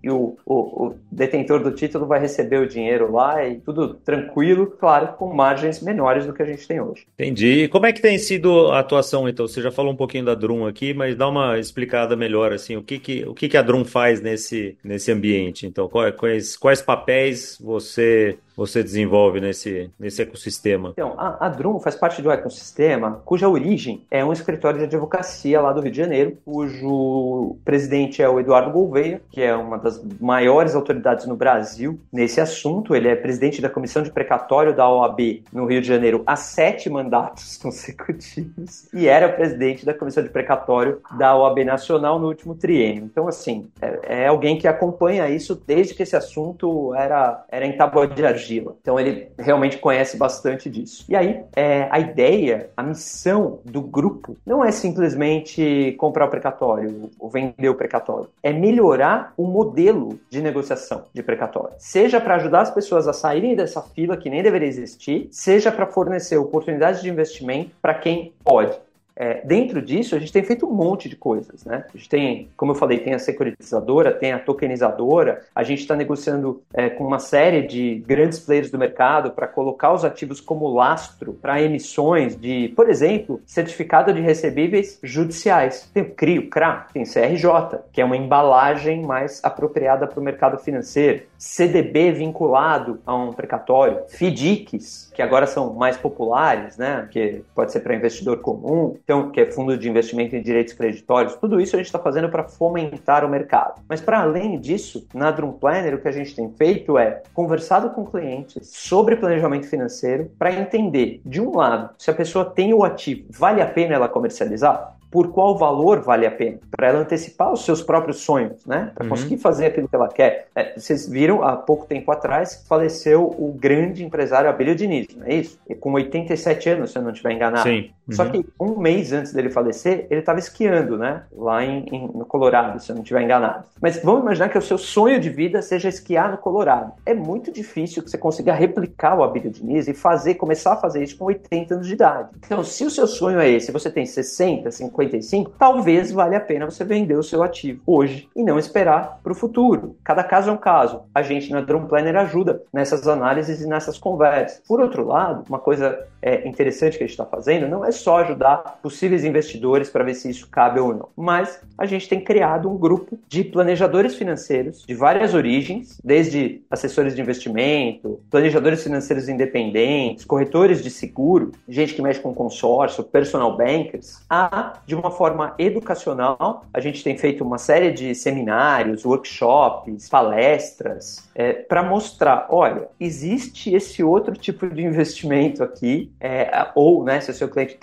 o detentor do título vai receber o dinheiro lá e tudo tranquilo, claro, com margens menores do que a gente tem hoje. Entendi. E como é que tem sido a atuação, então? Você já falou um pouquinho da Drum aqui, mas dá uma explicada melhor, assim, o que a Drum faz nesse ambiente? Então, quais papéis você desenvolve nesse ecossistema? Então, a Drum faz parte do ecossistema cuja origem é um escritório de advocacia lá do Rio de Janeiro, cujo presidente é o Eduardo Gouveia, que é uma das maiores autoridades no Brasil nesse assunto. Ele é presidente da Comissão de Precatório da OAB no Rio de Janeiro há 7 mandatos consecutivos e era presidente da Comissão de Precatório da OAB Nacional no último triênio. Então, assim, é alguém que acompanha isso desde que esse assunto era em tábua de argila. Então, ele realmente conhece bastante disso. E aí, a ideia, a missão do grupo não é simplesmente comprar o precatório ou vender o precatório. É melhorar o modelo de negociação de precatório. Seja para ajudar as pessoas a saírem dessa fila que nem deveria existir, seja para fornecer oportunidades de investimento para quem pode. Dentro disso, a gente tem feito um monte de coisas, né? A gente tem, como eu falei, tem a securitizadora, tem a tokenizadora, a gente está negociando com uma série de grandes players do mercado para colocar os ativos como lastro para emissões de, por exemplo, certificado de recebíveis judiciais. Tem o CRI, o CRA, tem CRJ, que é uma embalagem mais apropriada para o mercado financeiro, CDB vinculado a um precatório, FDICs, que agora são mais populares, né? Que pode ser para investidor comum, então, que é fundo de investimento em direitos creditórios. Tudo isso a gente está fazendo para fomentar o mercado. Mas, para além disso, na Drum Planner, o que a gente tem feito é conversado com clientes sobre planejamento financeiro para entender, de um lado, se a pessoa tem o ativo, vale a pena ela comercializar? Por qual valor vale a pena? Para ela antecipar os seus próprios sonhos, né? Para conseguir fazer aquilo que ela quer. Vocês viram, há pouco tempo atrás, faleceu o grande empresário Abílio Diniz, não é isso? E com 87 anos, se eu não estiver enganado. Sim. Só que um mês antes dele falecer, ele estava esquiando, né? Lá no Colorado, se eu não estiver enganado. Mas vamos imaginar que o seu sonho de vida seja esquiar no Colorado. É muito difícil que você consiga replicar o Abílio Diniz e começar a fazer isso com 80 anos de idade. Então, se o seu sonho é esse, você tem 60, 55, talvez valha a pena você vender o seu ativo hoje e não esperar para o futuro. Cada caso é um caso. A gente na Drum Planner ajuda nessas análises e nessas conversas. Por outro lado, uma coisa interessante que a gente está fazendo não é só ajudar possíveis investidores para ver se isso cabe ou não, mas a gente tem criado um grupo de planejadores financeiros de várias origens, desde assessores de investimento, planejadores financeiros independentes, corretores de seguro, gente que mexe com consórcio, personal bankers, de uma forma educacional. A gente tem feito uma série de seminários, workshops, palestras, para mostrar, olha, existe esse outro tipo de investimento aqui, ou, né, se o seu cliente tem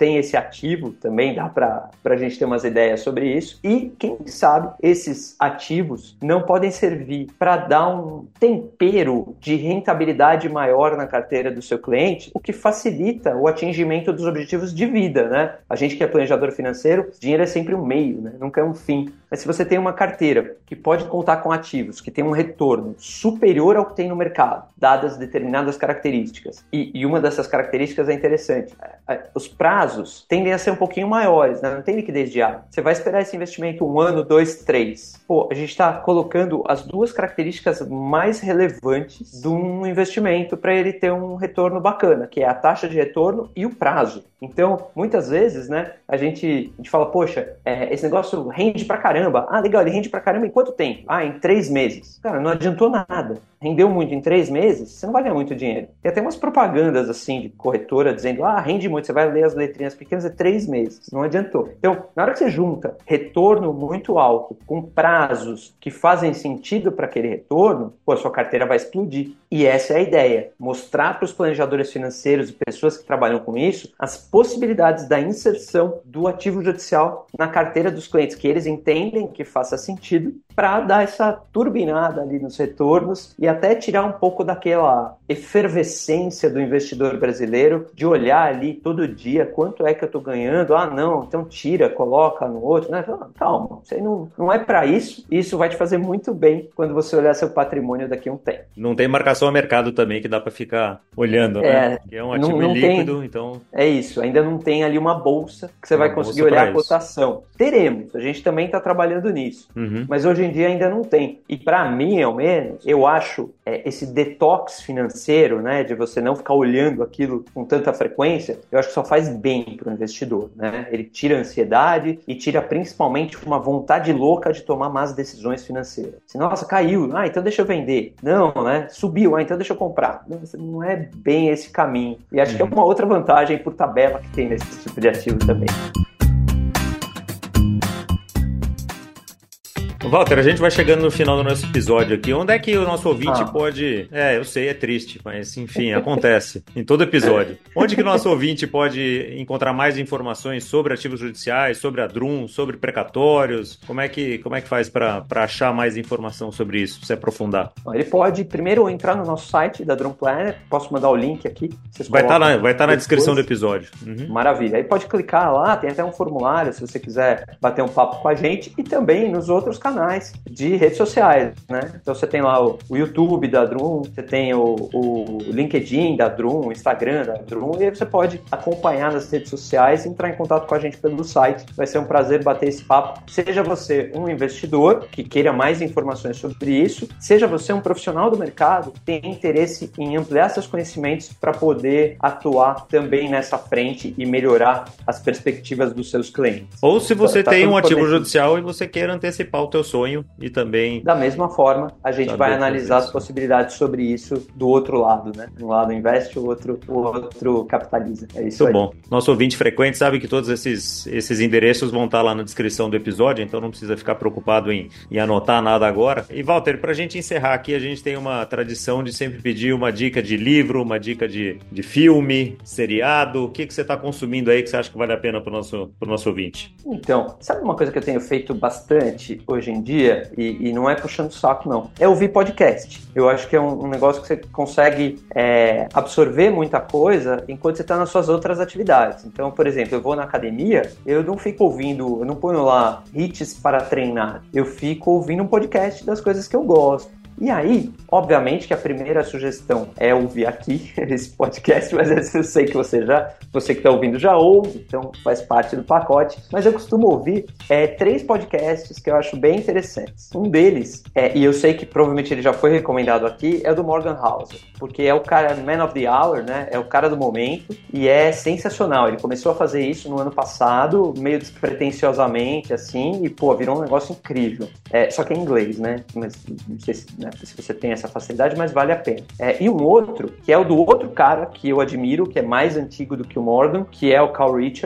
tem esse ativo também, dá para a gente ter umas ideias sobre isso. E, quem sabe, esses ativos não podem servir para dar um tempero de rentabilidade maior na carteira do seu cliente, o que facilita o atingimento dos objetivos de vida, né? A gente que é planejador financeiro, dinheiro é sempre um meio, né? Nunca é um fim. Mas se você tem uma carteira que pode contar com ativos, que tem um retorno superior ao que tem no mercado, dadas determinadas características, e uma dessas características é interessante, os prazos tendem a ser um pouquinho maiores, né? Não tem liquidez diária. Você vai esperar esse investimento 1 ano, 2, 3. Pô, a gente está colocando as duas características mais relevantes de um investimento para ele ter um retorno bacana, que é a taxa de retorno e o prazo. Então, muitas vezes, né, a gente fala, poxa, esse negócio rende pra caramba. Ah, legal, ele rende pra caramba em quanto tempo? Ah, em 3 meses. Cara, não adiantou nada. Rendeu muito em 3 meses, você não vai ganhar muito dinheiro. Tem até umas propagandas, assim, de corretora dizendo, rende muito, você vai ler as letrinhas pequenas, 3 meses. Não adiantou. Então, na hora que você junta retorno muito alto com prazos que fazem sentido para aquele retorno, pô, a sua carteira vai explodir. E essa é a ideia. Mostrar para os planejadores financeiros e pessoas que trabalham com isso as possibilidades da inserção do ativo judicial na carteira dos clientes, que eles entendem que faça sentido, para dar essa turbinada ali nos retornos e até tirar um pouco daquela efervescência do investidor brasileiro de olhar ali todo dia quanto é que eu estou ganhando. Ah, não, então tira, coloca no outro. Né? Calma, isso aí não é para isso. Isso vai te fazer muito bem quando você olhar seu patrimônio daqui a um tempo. Não tem marcação a mercado também que dá para ficar olhando, né? Que é um ativo líquido, então... É isso, ainda não tem ali uma bolsa que você vai conseguir olhar a cotação. Teremos, a gente também está trabalhando nisso. Mas hoje em dia ainda não tem. E para mim, ao menos, eu acho esse detox financeiro, né, de você não ficar olhando aquilo com tanta frequência, eu acho que só faz bem para o investidor, né? Ele tira a ansiedade e tira principalmente uma vontade louca de tomar más decisões financeiras. Se, nossa, caiu, então deixa eu vender. Não, né? Subiu, então deixa eu comprar. Não é bem esse caminho. E acho que é uma outra vantagem por tabela que tem nesse tipo de ativo também. Walter, a gente vai chegando no final do nosso episódio aqui. Onde é que o nosso ouvinte pode... eu sei, é triste, mas enfim, acontece em todo episódio. Onde que o nosso ouvinte pode encontrar mais informações sobre ativos judiciais, sobre a Drum, sobre precatórios? Como é que faz para achar mais informação sobre isso, se aprofundar? Ele pode primeiro entrar no nosso site da Drum Planner, posso mandar o link aqui. Vai estar na descrição do episódio. Maravilha. Aí pode clicar lá, tem até um formulário se você quiser bater um papo com a gente e também nos outros canais de redes sociais, né? Então você tem lá o YouTube da Drum, você tem o LinkedIn da Drum, o Instagram da Drum, e aí você pode acompanhar nas redes sociais e entrar em contato com a gente pelo site. Vai ser um prazer bater esse papo. Seja você um investidor que queira mais informações sobre isso, seja você um profissional do mercado que tem interesse em ampliar seus conhecimentos para poder atuar também nessa frente e melhorar as perspectivas dos seus clientes. Ou se você tem um ativo judicial e você queira antecipar o teu sonho e também... Da mesma forma, a gente vai analisar as possibilidades sobre isso do outro lado, né? Um lado investe, o outro capitaliza. É isso. Muito bom. Nosso ouvinte frequente sabe que todos esses endereços vão estar lá na descrição do episódio, então não precisa ficar preocupado em anotar nada agora. E, Walter, pra gente encerrar aqui, a gente tem uma tradição de sempre pedir uma dica de livro, uma dica de filme, seriado. O que você está consumindo aí que você acha que vale a pena pro nosso ouvinte? Então, sabe uma coisa que eu tenho feito bastante hoje em dia, e não é puxando saco não, é ouvir podcast. Eu acho que é um negócio que você consegue absorver muita coisa enquanto você está nas suas outras atividades. Então, por exemplo, eu vou na academia, eu não fico ouvindo, eu não ponho lá hits para treinar, eu fico ouvindo um podcast das coisas que eu gosto. E aí, obviamente que a primeira sugestão é ouvir aqui esse podcast, mas eu sei que você que está ouvindo já ouve, então faz parte do pacote. Mas eu costumo ouvir 3 podcasts que eu acho bem interessantes. Um deles, e eu sei que provavelmente ele já foi recomendado aqui, é o do Morgan Housel, porque é o cara Man of the Hour, né? É o cara do momento e é sensacional. Ele começou a fazer isso no ano passado, meio despretensiosamente, assim, e virou um negócio incrível. Só que é em inglês, né? Mas não sei se você tem essa facilidade, mas vale a pena. E um outro, que é o do outro cara que eu admiro, que é mais antigo do que o Morgan, que é o Carl Richards.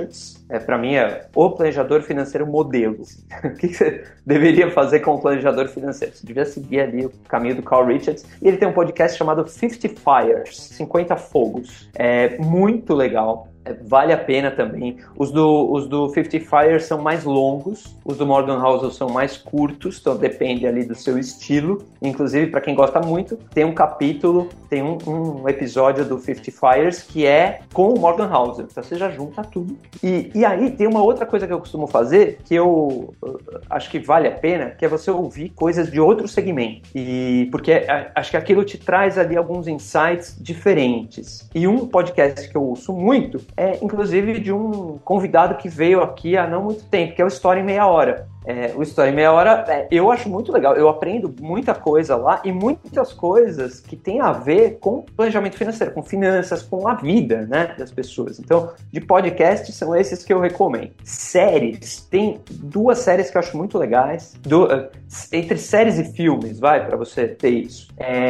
para mim, é o planejador financeiro modelo. O que você deveria fazer com o planejador financeiro? Você devia seguir ali o caminho do Carl Richards. E ele tem um podcast chamado 50 Fires, 50 Fogos. É muito legal. Vale a pena também. Os do 50 Fires são mais longos, os do Morgan Housel são mais curtos, então depende ali do seu estilo. Inclusive, para quem gosta muito, tem um capítulo, tem um episódio do 50 Fires que é com o Morgan Housel. Então você já junta tudo. E aí tem uma outra coisa que eu costumo fazer, que eu acho que vale a pena, que é você ouvir coisas de outro segmento. Porque acho que aquilo te traz ali alguns insights diferentes. E um podcast que eu ouço muito inclusive de um convidado que veio aqui há não muito tempo, que é o História em Meia Hora. O História em Meia Hora, eu acho muito legal, eu aprendo muita coisa lá e muitas coisas que tem a ver com planejamento financeiro, com finanças, com a vida, né, das pessoas. Então, de podcast são esses que eu recomendo. Séries, tem 2 séries que eu acho muito legais, entre séries e filmes, para você ter isso.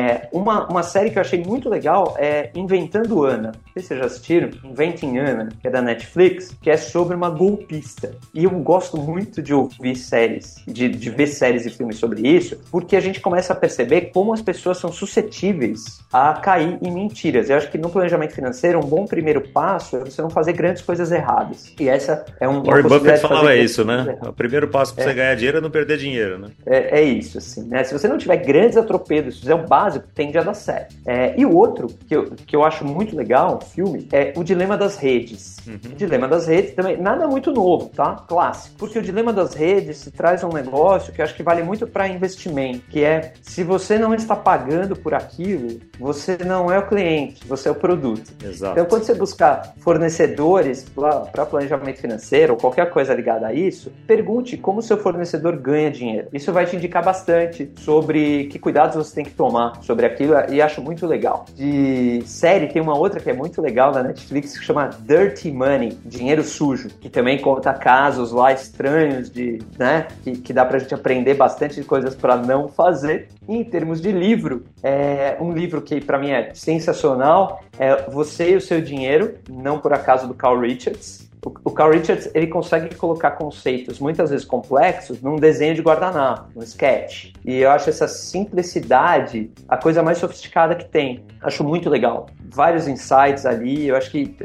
Uma série que eu achei muito legal é Inventando Anna. Não sei se vocês já assistiram, Inventing Anna, que é da Netflix, que é sobre uma golpista. E eu gosto muito de ouvir séries, de ver séries e filmes sobre isso, porque a gente começa a perceber como as pessoas são suscetíveis a cair em mentiras. Eu acho que no planejamento financeiro, um bom primeiro passo é você não fazer grandes coisas erradas. E essa é uma Warren Buffett falava isso, né? O primeiro passo para você ganhar dinheiro é não perder dinheiro, né? É isso, assim, né? Se você não tiver grandes atropelos, se fizer o básico, tende a dar certo. E o outro, que eu acho muito legal, um filme, é O Dilema das Redes. O Dilema das Redes também, nada muito novo, tá? Clássico. Porque o Dilema das Redes se traz um negócio que eu acho que vale muito para investimento, que é, se você não está pagando por aquilo, você não é o cliente, você é o produto. Exato. Então, quando você buscar fornecedores para planejamento financeiro ou qualquer coisa ligada a isso, pergunte como o seu fornecedor ganha dinheiro. Isso vai te indicar bastante sobre que cuidados você tem que tomar sobre aquilo, e acho muito legal. De série, tem uma outra que é muito legal na Netflix, que chama Dirty Money, Dinheiro Sujo, que também conta casos lá estranhos né, que dá pra gente aprender bastante de coisas para não fazer. E em termos de livro, um livro que para mim é sensacional, é Você e o Seu Dinheiro, não por acaso, do Carl Richards. O Carl Richards, ele consegue colocar conceitos muitas vezes complexos num desenho de guardanapo, num sketch. E eu acho essa simplicidade a coisa mais sofisticada que tem. Acho muito legal. Vários insights ali, eu acho que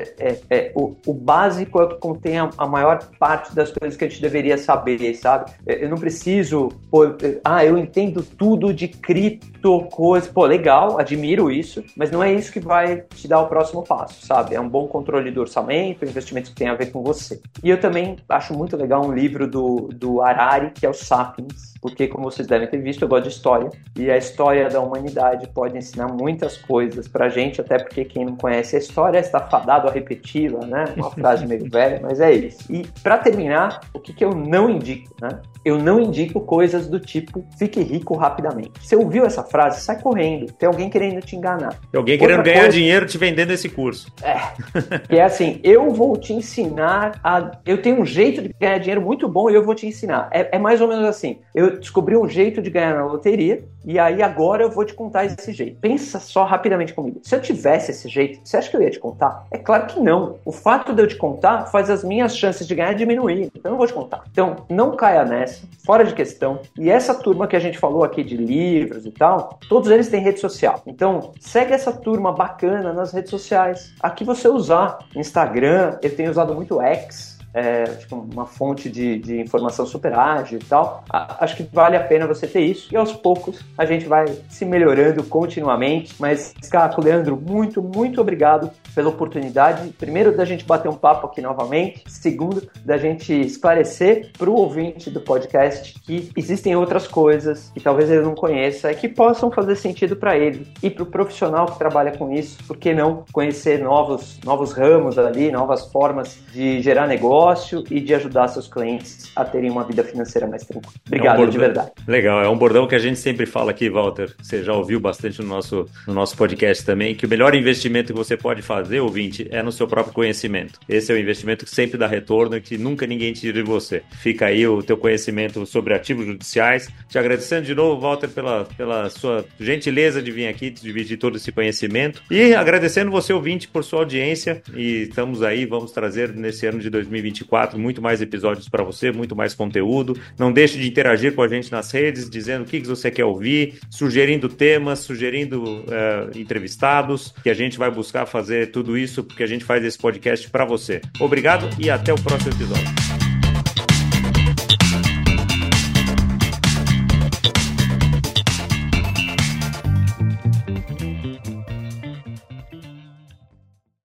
o básico é o que contém a maior parte das coisas que a gente deveria saber, sabe? Eu não preciso, eu entendo tudo de cripto, coisa. Pô, legal, admiro isso, mas não é isso que vai te dar o próximo passo, sabe? É um bom controle do orçamento, investimentos que tem a ver com você. E eu também acho muito legal um livro do Harari, que é o Sapiens, porque, como vocês devem ter visto, eu gosto de história, e a história da humanidade pode ensinar muitas coisas pra gente, até porque quem não conhece a história está fadado a repeti-la, né? Uma frase meio velha, mas é isso. E, pra terminar, o que eu não indico, né? Eu não indico coisas do tipo, fique rico rapidamente. Você ouviu essa frase? Sai correndo. Tem alguém querendo te enganar. Tem alguém querendo ganhar dinheiro te vendendo esse curso. Que é assim, eu vou te ensinar eu tenho um jeito de ganhar dinheiro muito bom e eu vou te ensinar. É mais ou menos assim, eu descobri um jeito de ganhar na loteria e aí agora eu vou te contar esse jeito. Pensa só rapidamente comigo. Se eu tivesse esse jeito, você acha que eu ia te contar? É claro que não. O fato de eu te contar faz as minhas chances de ganhar diminuir. Então eu não vou te contar. Então não caia nessa, fora de questão. E essa turma que a gente falou aqui de livros e tal, todos eles têm rede social. Então segue essa turma bacana nas redes sociais. Aqui você usar Instagram, eu tenho usado muito X, tipo uma fonte de informação super ágil e tal. Acho que vale a pena você ter isso, e aos poucos a gente vai se melhorando continuamente. Mas, Caco, Leandro, muito, muito obrigado pela oportunidade, primeiro, da gente bater um papo aqui novamente, segundo, da gente esclarecer para o ouvinte do podcast que existem outras coisas que talvez ele não conheça e que possam fazer sentido para ele, e para o profissional que trabalha com isso, por que não conhecer novos ramos ali, novas formas de gerar negócio e de ajudar seus clientes a terem uma vida financeira mais tranquila. Obrigado, de verdade. Legal, é um bordão que a gente sempre fala aqui, Walter, você já ouviu bastante no nosso podcast também, que o melhor investimento que você pode fazer fazer, ouvinte, é no seu próprio conhecimento. Esse é o investimento que sempre dá retorno e que nunca ninguém tira de você. Fica aí o teu conhecimento sobre ativos judiciais. Te agradecendo de novo, Walter, pela sua gentileza de vir aqui dividir todo esse conhecimento. E agradecendo você, ouvinte, por sua audiência. E estamos aí, vamos trazer nesse ano de 2024 muito mais episódios para você, muito mais conteúdo. Não deixe de interagir com a gente nas redes, dizendo o que você quer ouvir, sugerindo temas, sugerindo entrevistados, que a gente vai buscar fazer tudo isso, porque a gente faz esse podcast para você. Obrigado e até o próximo episódio.